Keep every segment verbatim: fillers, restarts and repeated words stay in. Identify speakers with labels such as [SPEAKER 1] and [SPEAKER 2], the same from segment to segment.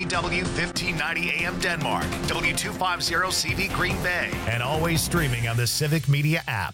[SPEAKER 1] W fifteen ninety A M Denmark, W two fifty C V Green Bay, and always streaming on the Civic Media app.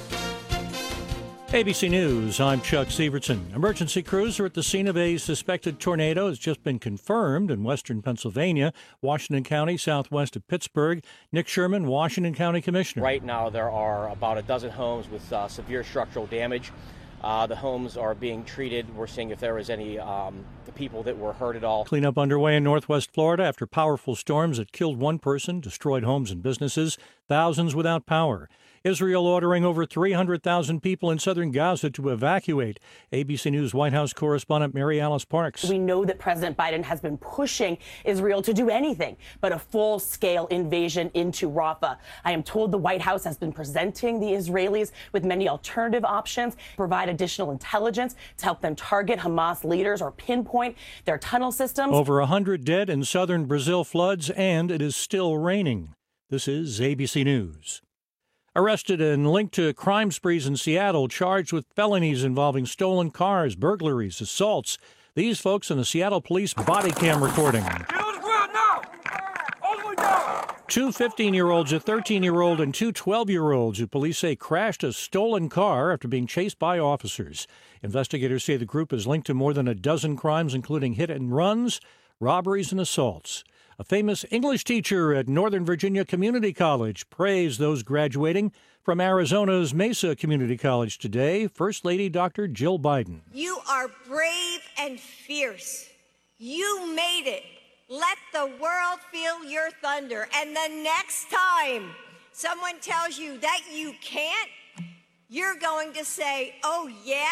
[SPEAKER 2] A B C News, I'm Chuck Sievertson. Emergency crews are at the scene of a suspected tornado. It's just been confirmed in western Pennsylvania, Washington County, southwest of Pittsburgh. Nick Sherman, Washington County Commissioner.
[SPEAKER 3] Right now there are about a dozen homes with uh, severe structural damage. Uh, the homes are being treated. We're seeing if there was any um, people that were hurt at all.
[SPEAKER 2] Cleanup underway in northwest Florida after powerful storms that killed one person, destroyed homes and businesses, thousands without power. Israel ordering over three hundred thousand people in southern Gaza to evacuate. A B C News White House correspondent Mary Alice Parks.
[SPEAKER 4] We know that President Biden has been pushing Israel to do anything but a full-scale invasion into Rafah. I am told the White House has been presenting the Israelis with many alternative options, provide additional intelligence to help them target Hamas leaders or pinpoint their tunnel systems.
[SPEAKER 2] Over one hundred dead in southern Brazil floods, and it is still raining. This is A B C News. Arrested and linked to crime sprees in Seattle, charged with felonies involving stolen cars, burglaries, assaults. These folks in the Seattle police body cam recording.
[SPEAKER 5] Get on the ground now! All the way down!
[SPEAKER 2] Two fifteen-year-olds, a thirteen-year-old, and two twelve-year-olds who police say crashed a stolen car after being chased by officers. Investigators say the group is linked to more than a dozen crimes, including hit and runs, robberies, and assaults. A famous English teacher at Northern Virginia Community College praised those graduating from Arizona's Mesa Community College today. First Lady Doctor Jill Biden.
[SPEAKER 6] You are brave and fierce. You made it. Let the world feel your thunder. And the next time someone tells you that you can't, you're going to say, oh, yeah?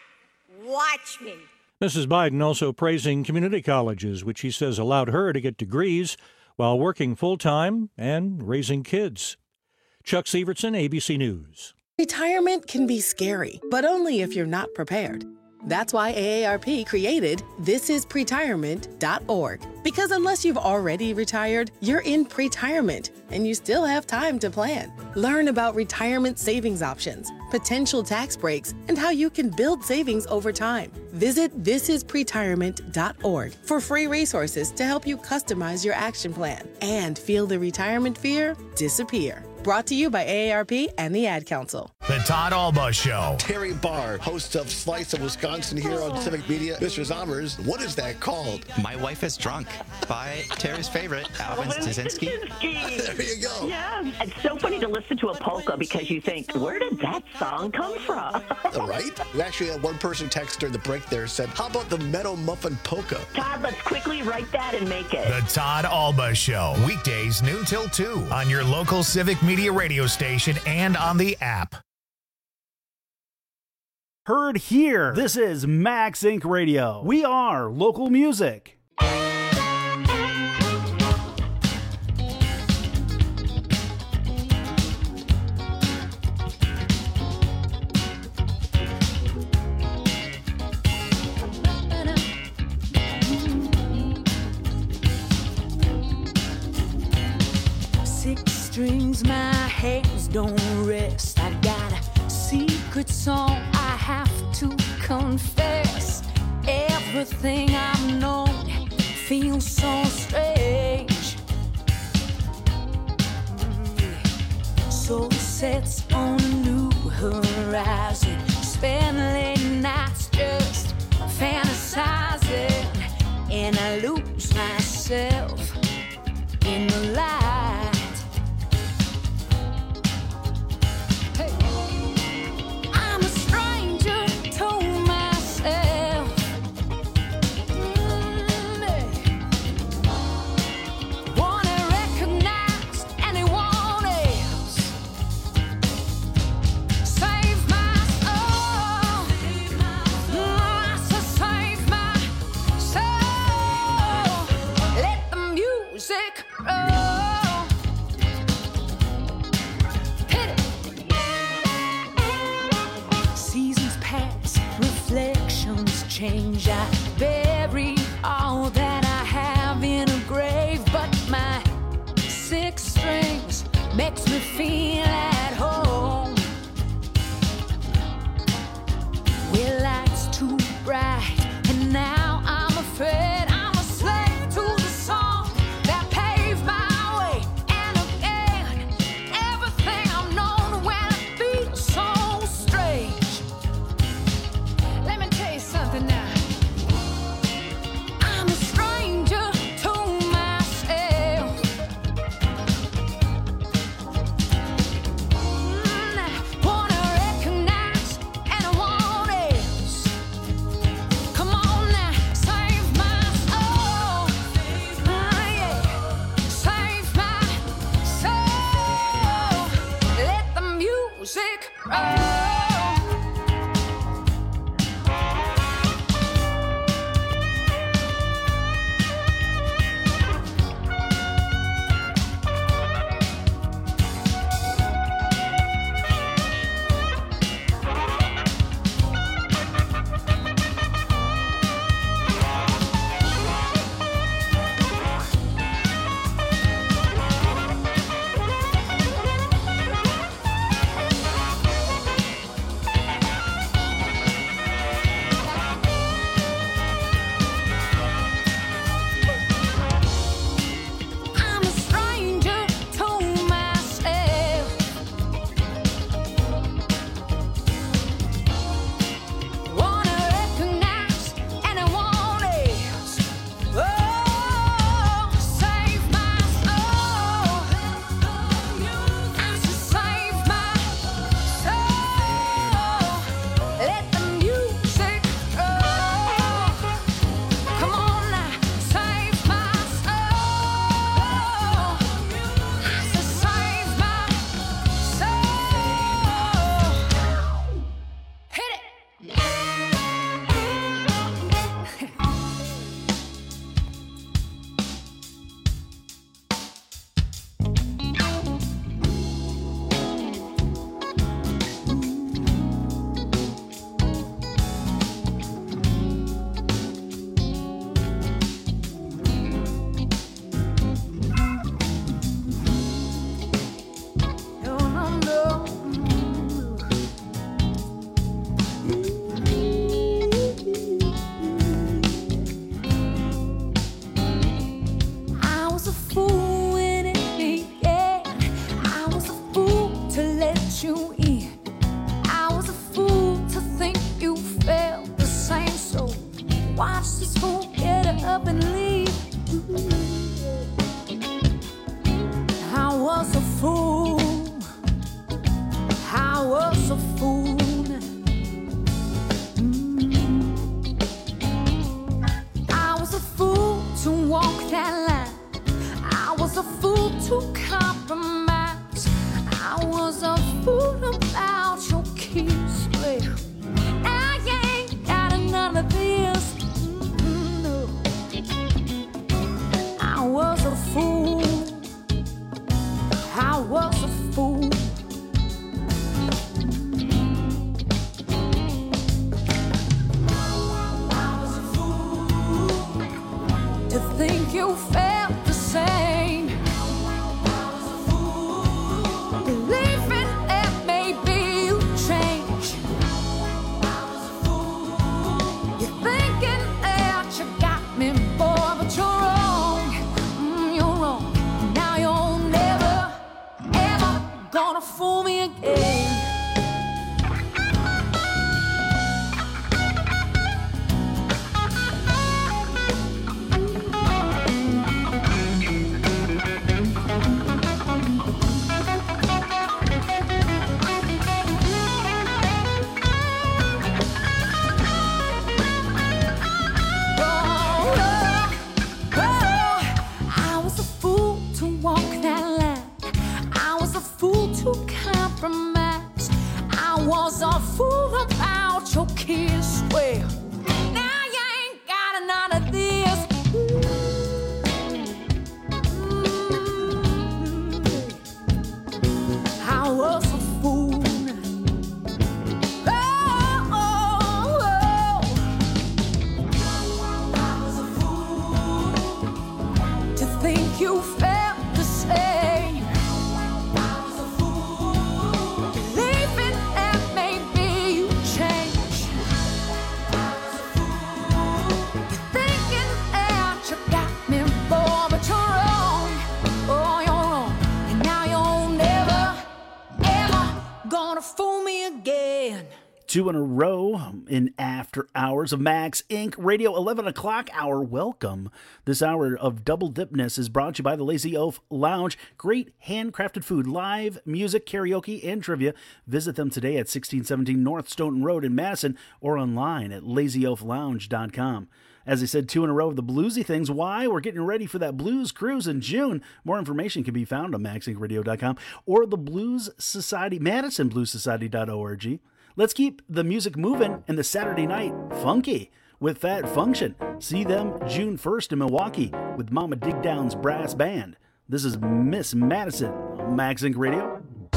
[SPEAKER 6] Watch me.
[SPEAKER 2] Missus Biden also praising community colleges, which he says allowed her to get degrees while working full-time and raising kids. Chuck Sievertson, A B C News.
[SPEAKER 7] Retirement can be scary, but only if you're not prepared. That's why A A R P created this is pretirement dot org. Because unless you've already retired, you're in pretirement, and you still have time to plan. Learn about retirement savings options, potential tax breaks, and how you can build savings over time. Visit this is pretirement dot org for free resources to help you customize your action plan and feel the retirement fear disappear. Brought to you by A A R P and the Ad Council.
[SPEAKER 1] The Todd Alba Show.
[SPEAKER 8] Terry Barr, host of Slice of Wisconsin here on Civic Media. Mister Zommers, what is that called?
[SPEAKER 9] My Wife is Drunk by Terry's favorite, Alvin Stasinski.
[SPEAKER 8] There you go.
[SPEAKER 10] Yeah, it's so funny to listen to a polka because you think, where did that song come from?
[SPEAKER 8] Right? We actually had one person text during the break there said, how about the Meadow Muffin Polka?
[SPEAKER 10] Todd, let's quickly write that and make it.
[SPEAKER 1] The Todd Alba Show. Weekdays noon till two on your local Civic Media radio station and on the app.
[SPEAKER 11] Heard here. This is Max Inc Radio. We are local music.
[SPEAKER 12] Six strings, my hands don't rest. I got a secret song I have to confess. Everything I've known feels so strange. Soul sets on a new horizon. Spend late nights just fantasizing, and I lose myself in the light. Change, I bury all that I have in a grave, but my six strings makes me feel at home. Well, light's too bright, and now I'm afraid I'm a slave to the song. you felt the same. Believing that maybe you change. You're thinking that you got me, boy, but you're wrong. Mm, you're wrong. Now you're never, ever gonna fool me again. Compromise. I was a fool about your kiss. Well, now you ain't got none of this. Mm-hmm. I was a fool. Oh, oh, oh. I was a fool to think you felt the same. Fool me again.
[SPEAKER 11] Two in a row in After Hours of Max Incorporated. Radio, eleven o'clock hour. Welcome. This hour of Double Dipness is brought to you by the Lazy Oaf Lounge. Great handcrafted food, live music, karaoke, and trivia. Visit them today at sixteen seventeen North Stoughton Road in Madison or online at lazy oaf lounge dot com. As I said, two in a row of the bluesy things. Why? We're getting ready for that blues cruise in June. More information can be found on max inc radio dot com or the Blues Society, Madison Blues Society dot org. Let's keep the music moving and the Saturday night funky with Fat Function. See them June first in Milwaukee with Mama Dig Down's brass band. This is Miss Madison on Max Inc Radio.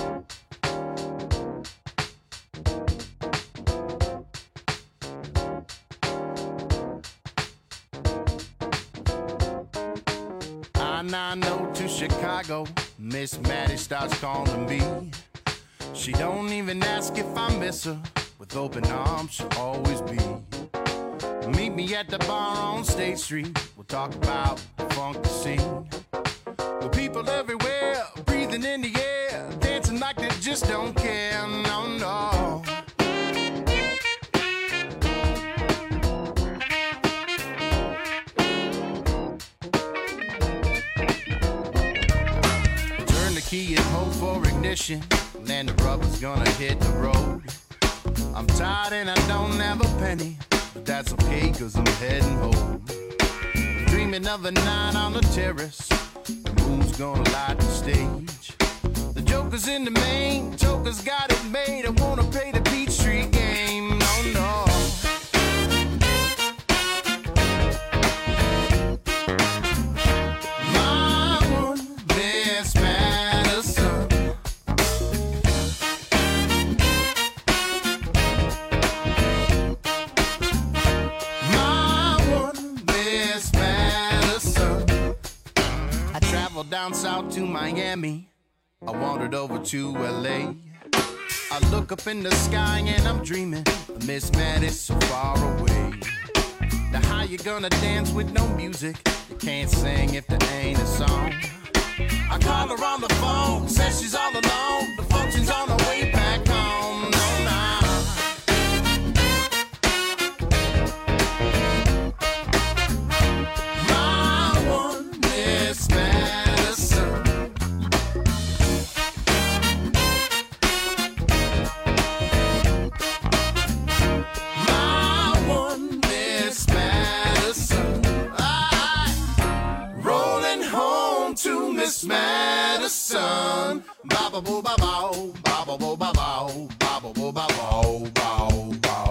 [SPEAKER 13] nine oh to Chicago, Miss Maddie starts calling me. She don't even ask if I miss her. With open arms, she'll always be. Meet me at the bar on State Street. We'll talk about the funky scene. With people everywhere, breathing in the air, dancing like they just don't care. No, no. Key and hope for ignition, and the rubber's gonna hit the road. I'm tired and I don't have a penny, but that's okay cause I'm heading home. Dreaming of a night on the terrace, who's gonna light the stage? The joker's in the main, joker's got it made. I wanna play the Beach Street game, no, no. Down south to Miami, I wandered over to L A. I look up in the sky and I'm dreaming of Miss Maddie so far away. Now how you gonna dance with no music? You can't sing if there ain't a song. I call her on the phone, says she's all alone. The function's on the way back home. No, no. My one Miss Maddie. Miss Madison, ba ba boo ba bow, ba ba boo ba bow, ba ba boo ba bow, bow, bow,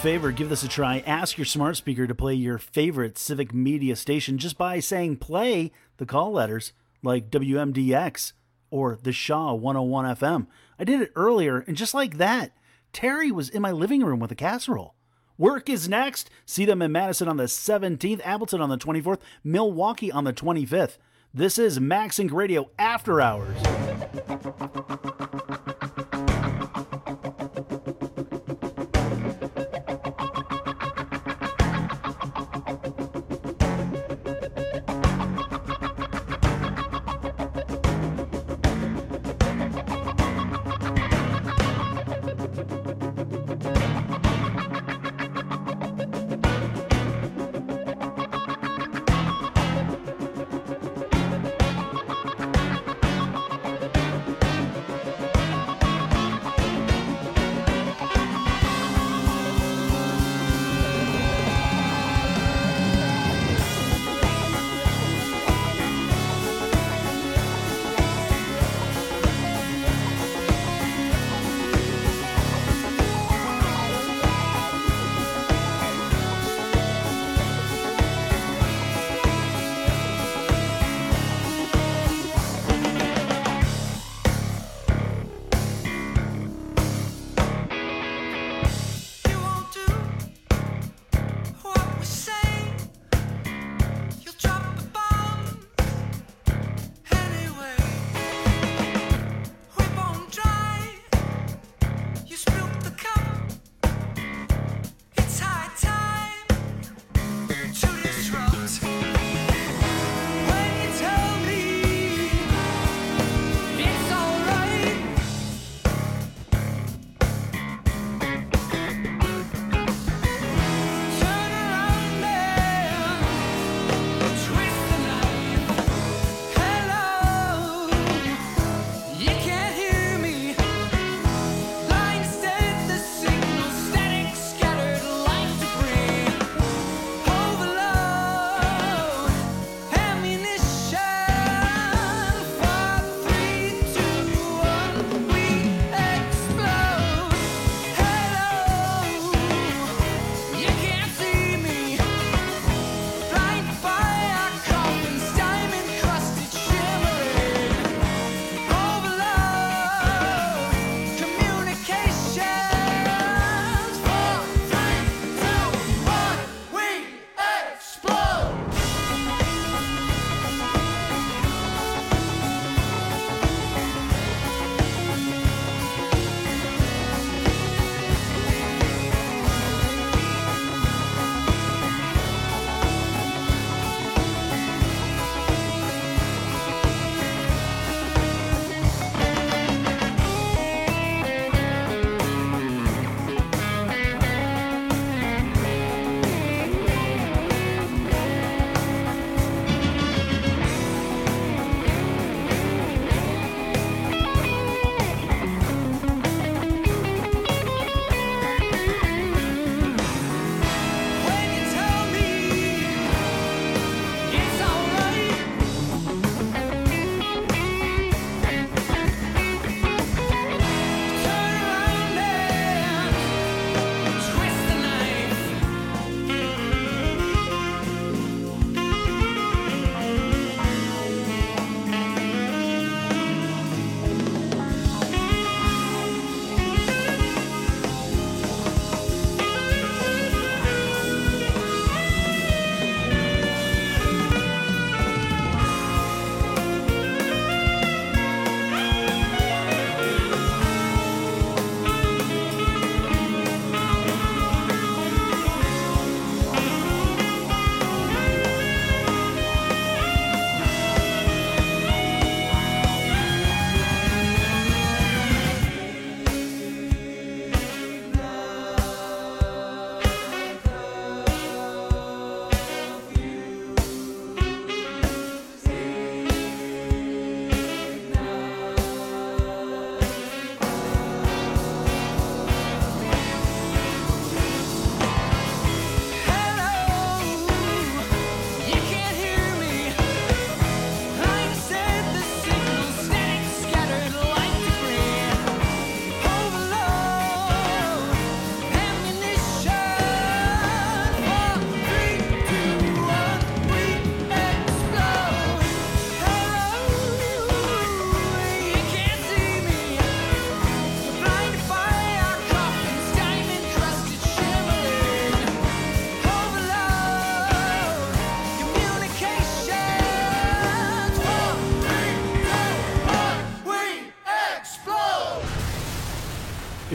[SPEAKER 11] favor, give this a try. Ask your smart speaker to play your favorite Civic Media station just by saying play the call letters like W M D X or the Shaw one oh one F M. I did it earlier, and just like that, Terry was in my living room with a casserole. Work is next. See them in Madison on the seventeenth, Appleton on the twenty-fourth, Milwaukee on the twenty-fifth. This is Max Inc Radio After Hours.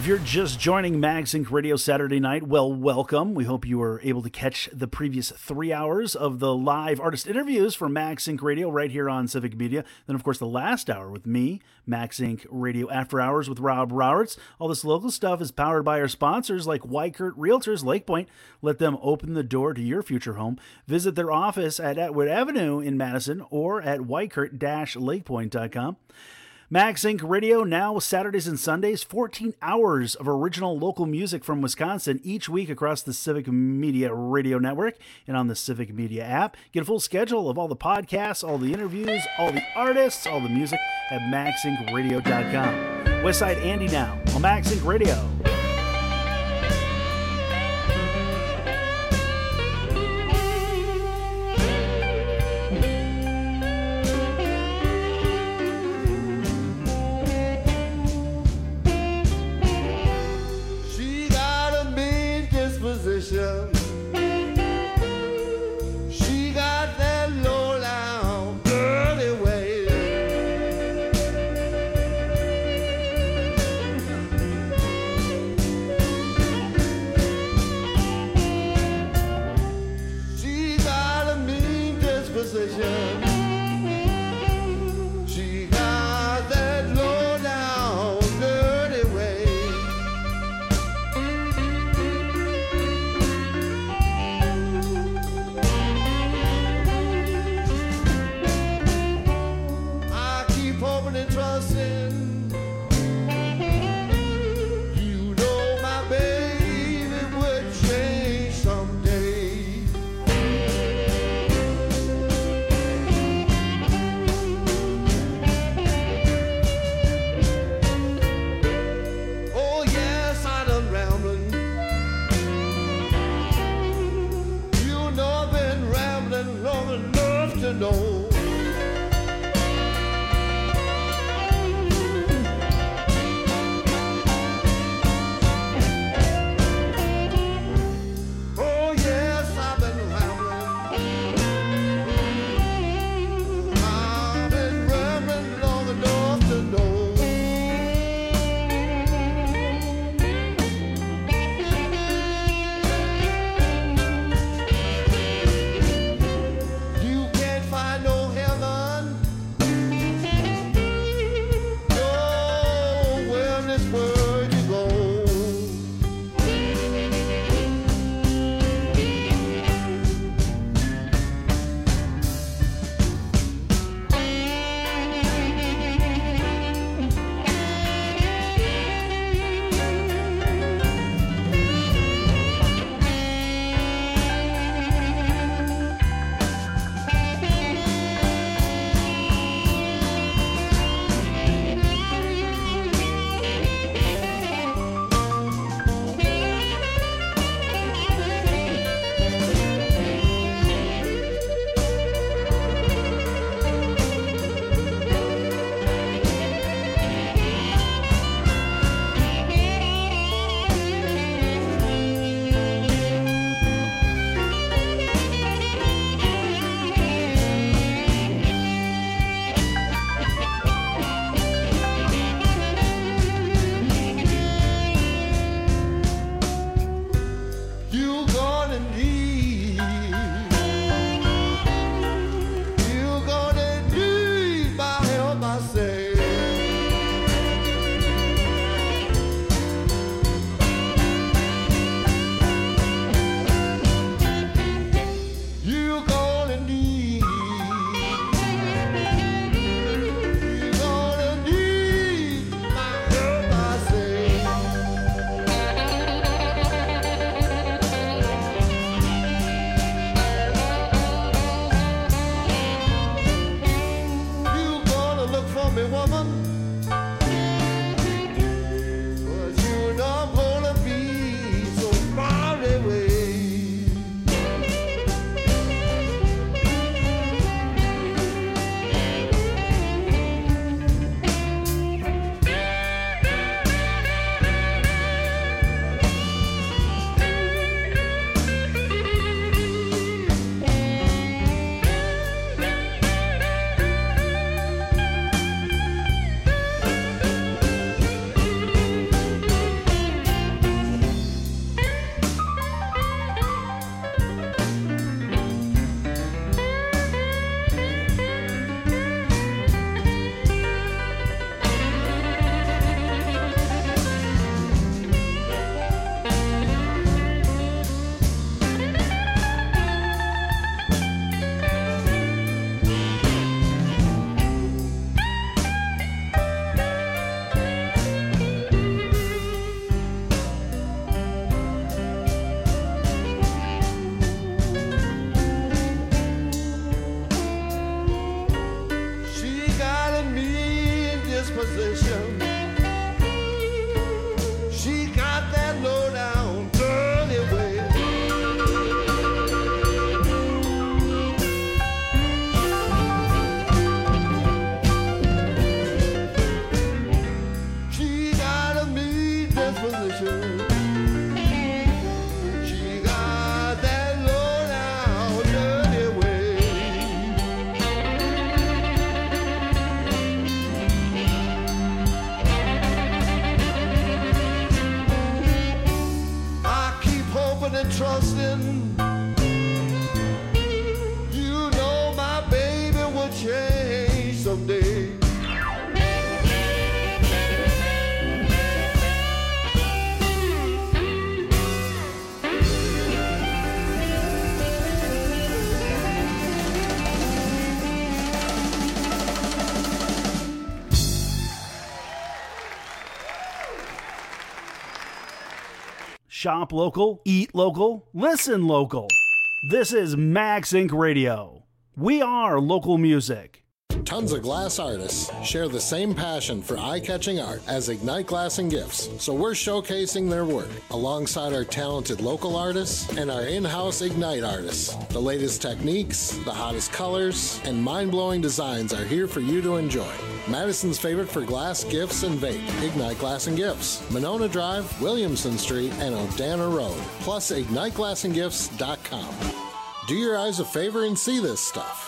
[SPEAKER 11] you're just joining MagSync Radio Saturday night, well, welcome. We hope you were able to catch the previous three hours of the live artist interviews for MagSync Radio right here on Civic Media. Then, of course, the last hour with me, MagSync Radio After Hours with Rob Roberts. All this local stuff is powered by our sponsors like Weichert Realtors, Lake Point. Let them open the door to your future home. Visit their office at Atwood Avenue in Madison or at weichert dash lakepoint dot com. MagSync Radio now Saturdays and Sundays, fourteen hours of original local music from Wisconsin each week across the Civic Media Radio Network and on the Civic Media app. Get a full schedule of all the podcasts, all the interviews, all the artists, all the music at mag sync radio dot com. Westside Andy now on MagSync Radio.
[SPEAKER 14] She got that low down dirty way. She got a mean disposition. She got that low down dirty way. Hoping and trusting, you know my baby would change someday. Oh yes, I done rambling. You know I've been rambling long enough to know.
[SPEAKER 11] Shop local, eat local, listen local. This is Max Inc Radio. We are local music.
[SPEAKER 15] Tons of glass artists share the same passion for eye-catching art as Ignite Glass and Gifts, so we're showcasing their work alongside our talented local artists and our in-house Ignite artists. The latest techniques, the hottest colors, and mind-blowing designs are here for you to enjoy. Madison's favorite for glass, gifts, and vape, Ignite Glass and Gifts, Monona Drive, Williamson Street, and Odana Road, plus ignite glass and gifts dot com. Do your eyes a favor and see this stuff.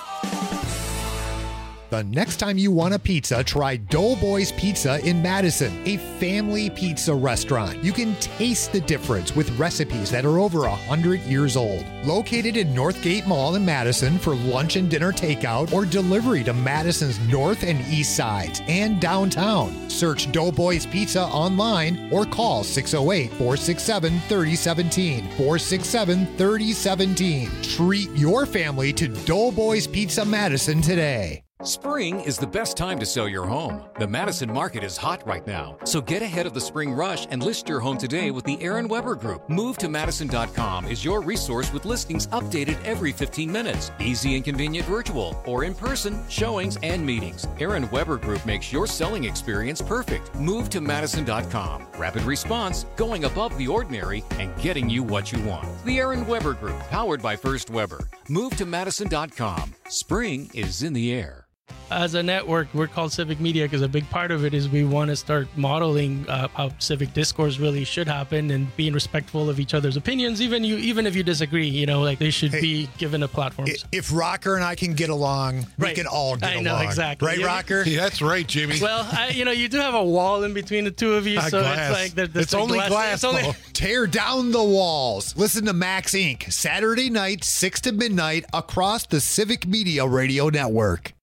[SPEAKER 16] The next time you want a pizza, try Doughboys Pizza in Madison, a family pizza restaurant. You can taste the difference with recipes that are over one hundred years old. Located in Northgate Mall in Madison for lunch and dinner takeout or delivery to Madison's north and east sides and downtown. Search Doughboys Pizza online or call six oh eight, four six seven, three oh one seven, four six seven, three oh one seven. Treat your family to Doughboys Pizza Madison today.
[SPEAKER 17] Spring is the best time to sell your home. The Madison market is hot right now, so get ahead of the spring rush and list your home today with the Aaron Weber Group. Move to Madison dot com is your resource with listings updated every fifteen minutes. Easy and convenient virtual or in-person showings and meetings. Aaron Weber Group makes your selling experience perfect. Move to Madison dot com. Rapid response, going above the ordinary, and getting you what you want. The Aaron Weber Group, powered by First Weber. Move to Madison dot com. Spring is in the air.
[SPEAKER 18] As a network, we're called Civic Media because a big part of it is we want to start modeling uh, how civic discourse really should happen and being respectful of each other's opinions. Even you, even if you disagree, you know, like they should hey, be given a platform.
[SPEAKER 16] If Rocker and I can get along, we
[SPEAKER 18] right.
[SPEAKER 16] can all get
[SPEAKER 18] I
[SPEAKER 16] along.
[SPEAKER 18] know, exactly.
[SPEAKER 16] Right,
[SPEAKER 18] yeah.
[SPEAKER 16] Rocker?
[SPEAKER 19] Yeah, that's right, Jimmy.
[SPEAKER 18] Well, I, you know, you do have a wall in between the two of you,
[SPEAKER 19] uh,
[SPEAKER 18] so
[SPEAKER 19] glass.
[SPEAKER 18] it's like... There,
[SPEAKER 19] it's only glass. glass
[SPEAKER 18] it's only...
[SPEAKER 16] Tear down the walls. Listen to Max Incorporated. Saturday night, six to midnight, across the Civic Media Radio Network.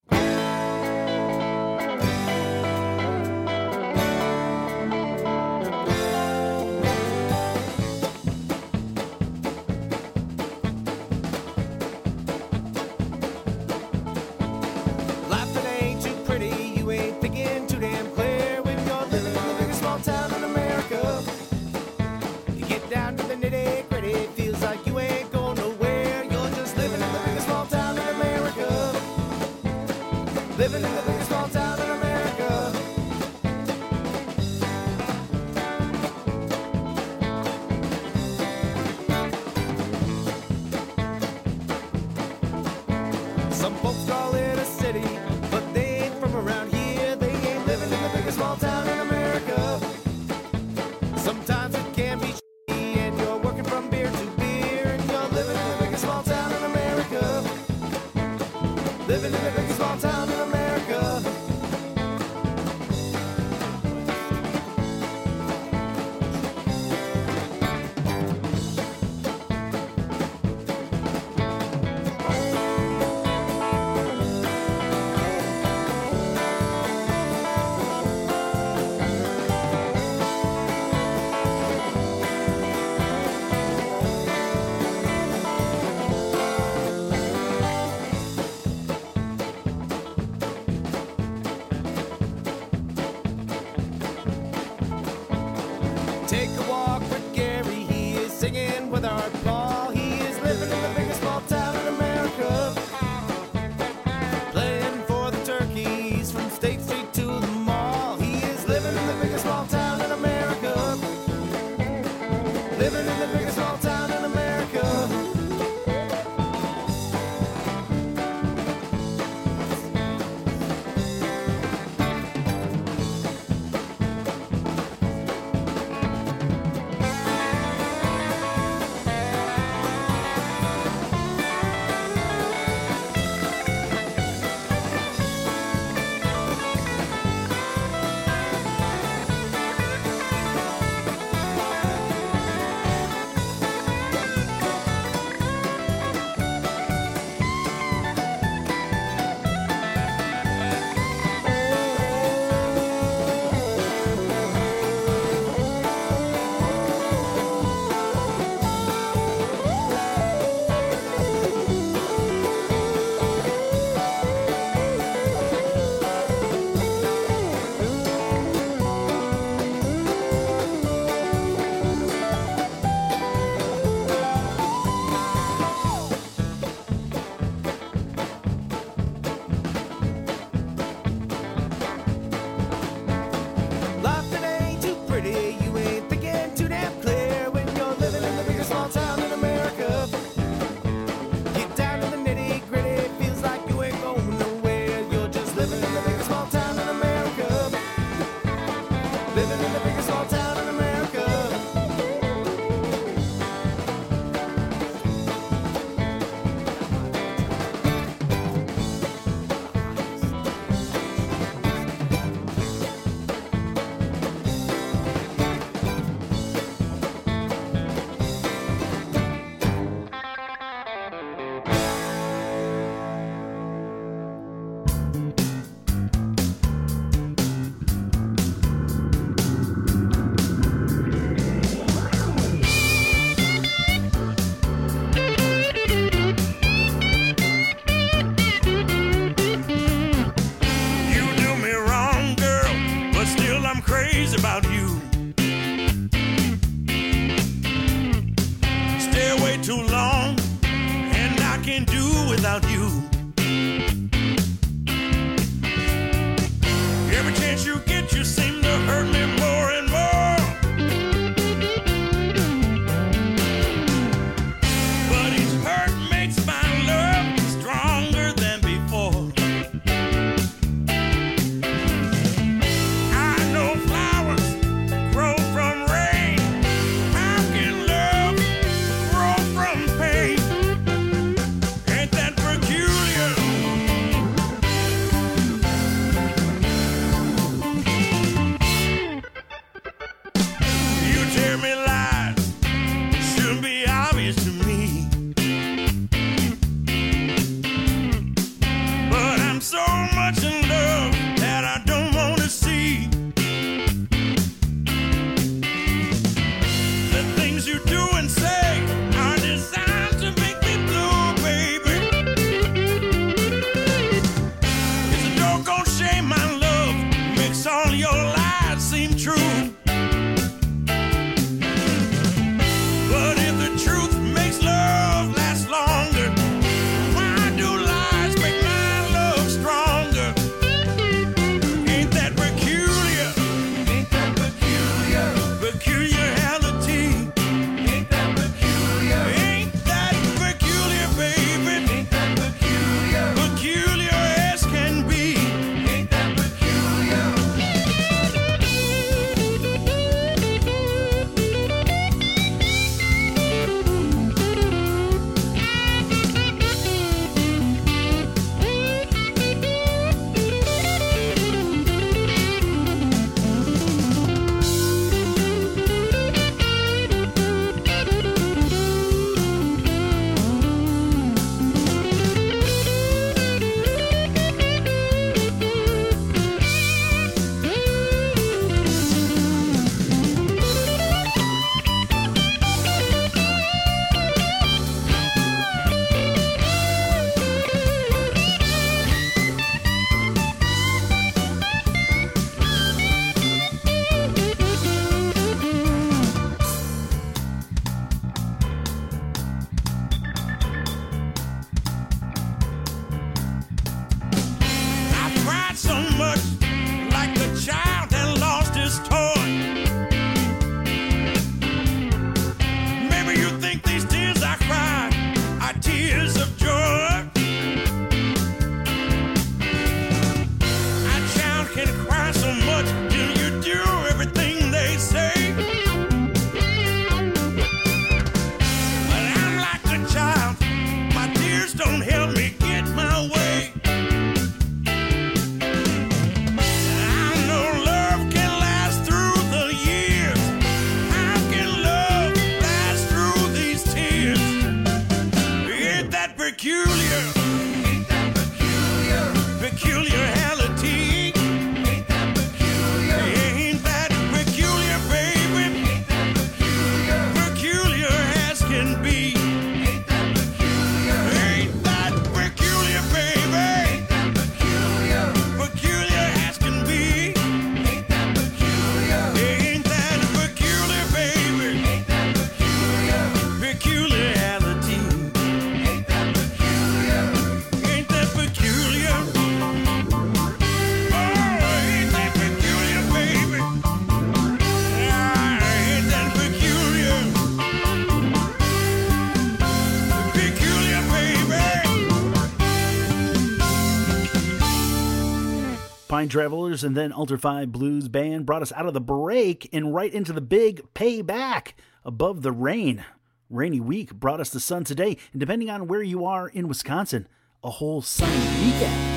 [SPEAKER 11] Pine Travelers and then Alter five Blues Band brought us out of the break and right into the big payback. Above the Rain. Rainy week brought us the sun today, and depending on where you are in Wisconsin, a whole sunny weekend.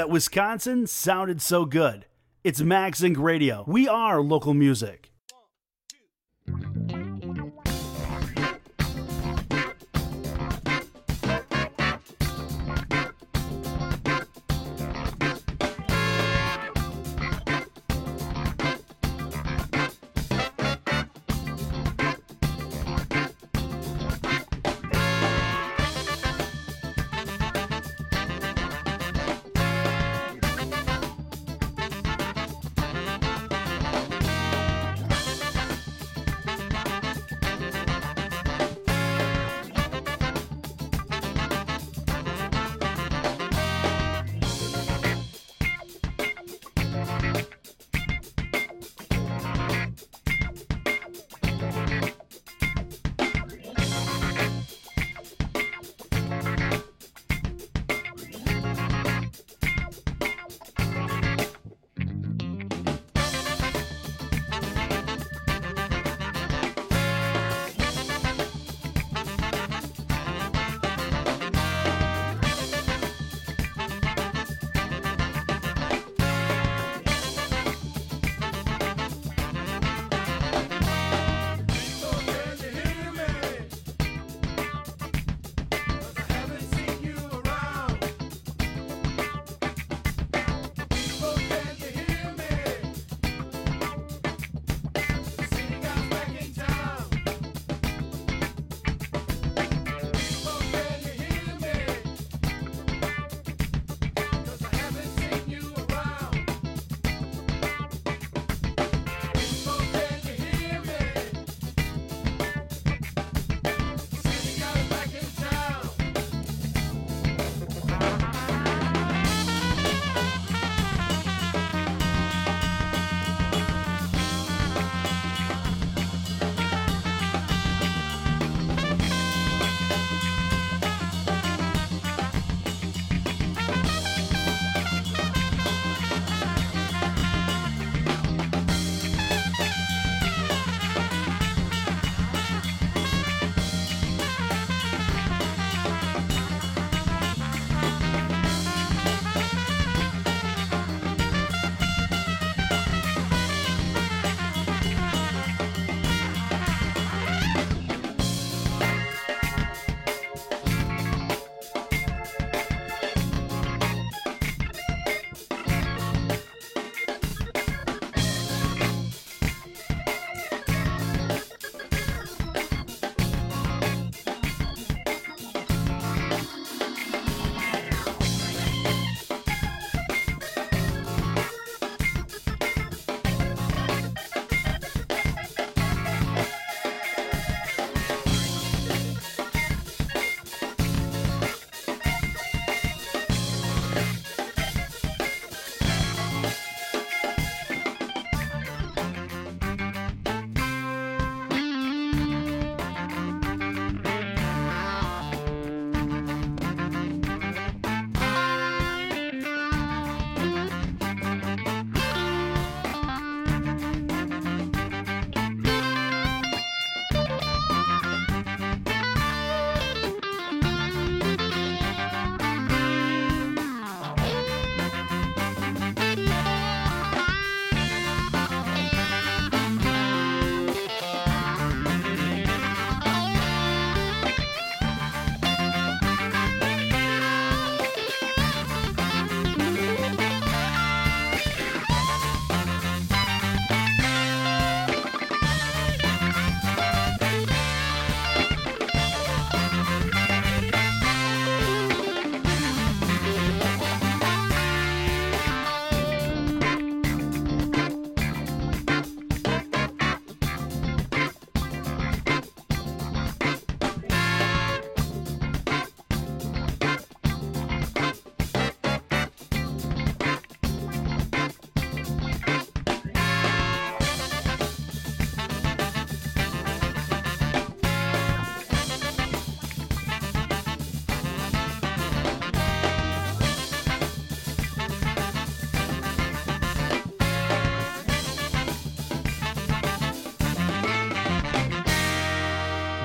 [SPEAKER 11] that Wisconsin sounded so good. It's Max Inc Radio. We are local music.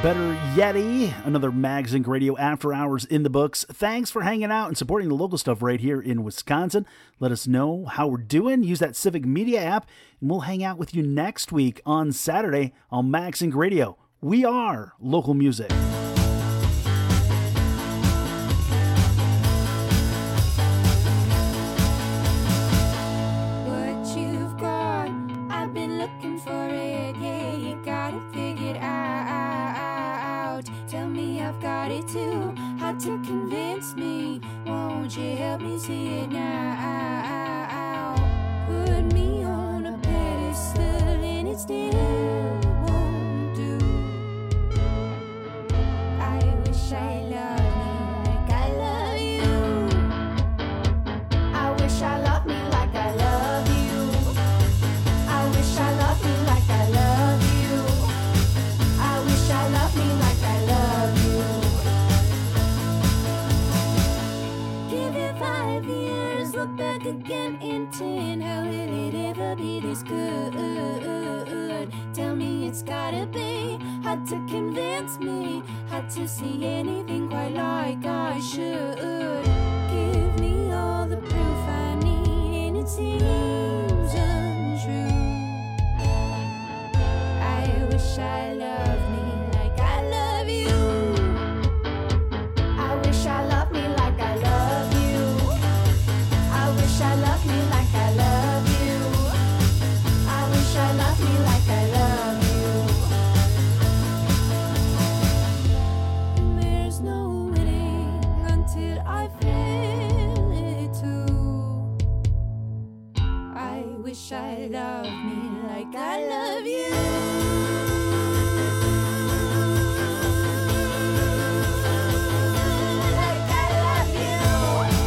[SPEAKER 11] Better Yeti, another Mags Inc Radio After Hours in the books. Thanks for hanging out and supporting the local stuff right here in Wisconsin. Let us know how we're doing. Use that Civic Media app, and we'll hang out with you next week on Saturday on Mags Inc Radio. We are local music.
[SPEAKER 12] What you've got, I've been looking for it. Yeah, you got it figured out. Tell me I've got it too. Hard to convince me. Won't you help me see it now? Put me on a pedestal and it still won't do. I wish I loved me like I love you. I wish I loved me like I love you. I wish I loved me like I love you. I wish I loved me like I love you. Give it five years, look back again in ten. How will it ever be this good? Tell me it's gotta be hard to convince me, hard to see anything quite like I should. Give me all the proof I need and it seems untrue. I wish I loved me like I love you. I wish I loved me like I love you. I wish I loved me like I love you. I wish I loved me like I love you. And there's no winning until I feel it too. I wish I loved me like I love you. Like I love you.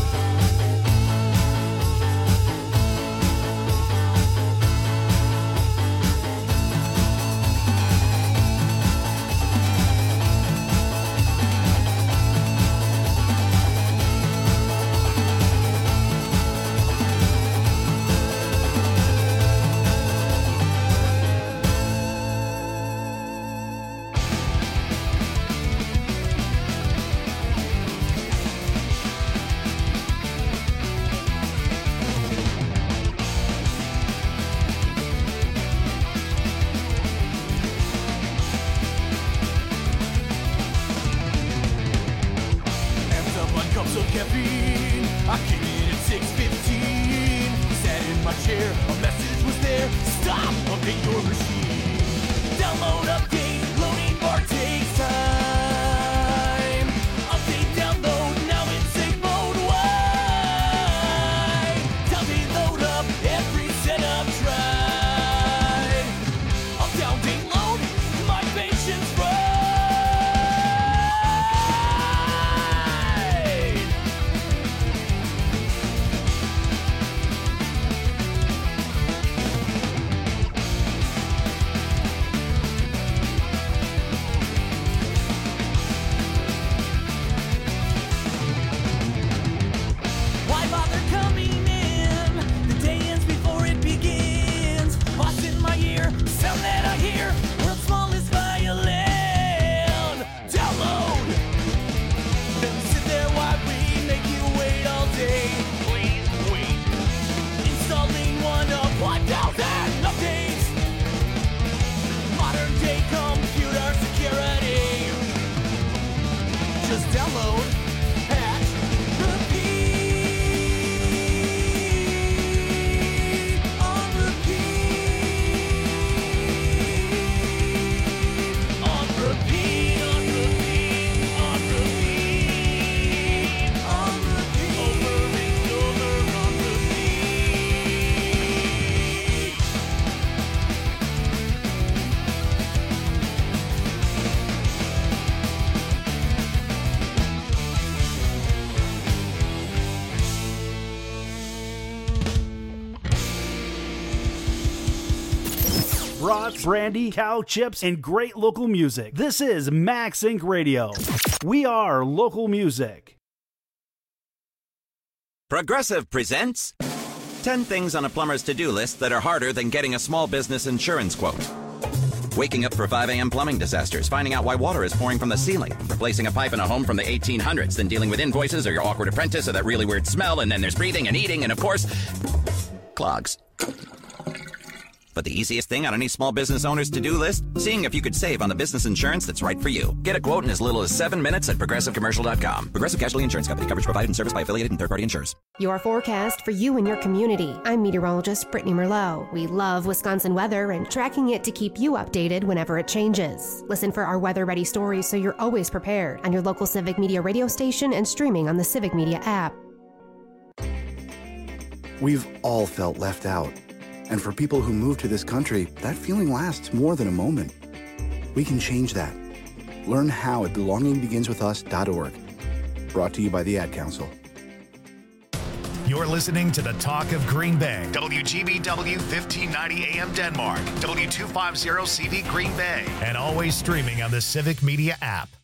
[SPEAKER 19] Amped up on cups of caffeine. I came in at six fifteen. Sat in my chair, a message was there. Stop, update your machine. Download, update, loading bar takes time. Update, download, now in safe mode. Why? Time to load up every setup tried. Up, down, date, load, my patience run. Why bother coming in? The day ends before it begins. Boss in my ear, sound that I hear. World's smallest violin. Download. Then sit there while we make you wait all day. Please wait. Installing one of one thousand updates. Modern day computer security. Just download, patch, repeat. On repeat. On repeat. On repeat. On repeat. On repeat. Over and over on repeat.
[SPEAKER 11] Brats, brandy, cow chips, and great local music. This is Max Inc Radio. We are local music.
[SPEAKER 20] Progressive presents ten things on a plumber's to-do list that are harder than getting a small business insurance quote. Waking up for five a.m. plumbing disasters, finding out why water is pouring from the ceiling, replacing a pipe in a home from the eighteen hundreds, then dealing with invoices or your awkward apprentice or that really weird smell, and then there's breathing and eating and, of course, clogs. But the easiest thing on any small business owner's to-do list? Seeing if you could save on the business insurance that's right for you. Get a quote in as little as seven minutes at Progressive Commercial dot com. Progressive Casualty Insurance Company. Coverage provided and serviced by affiliated and third-party insurers.
[SPEAKER 21] Your forecast for you and your community. I'm meteorologist Brittany Merlot. We love Wisconsin weather and tracking it to keep you updated whenever it changes. Listen for our weather-ready stories so you're always prepared on your local Civic Media radio station and streaming on the Civic Media app.
[SPEAKER 22] We've all felt left out. And for people who move to this country, that feeling lasts more than a moment. We can change that. Learn how at belonging begins with us dot org. Brought to you by the Ad Council.
[SPEAKER 1] You're listening to the Talk of Green Bay. W G B W fifteen ninety A M Denmark. W two fifty C V Green Bay. And always streaming on the Civic Media app.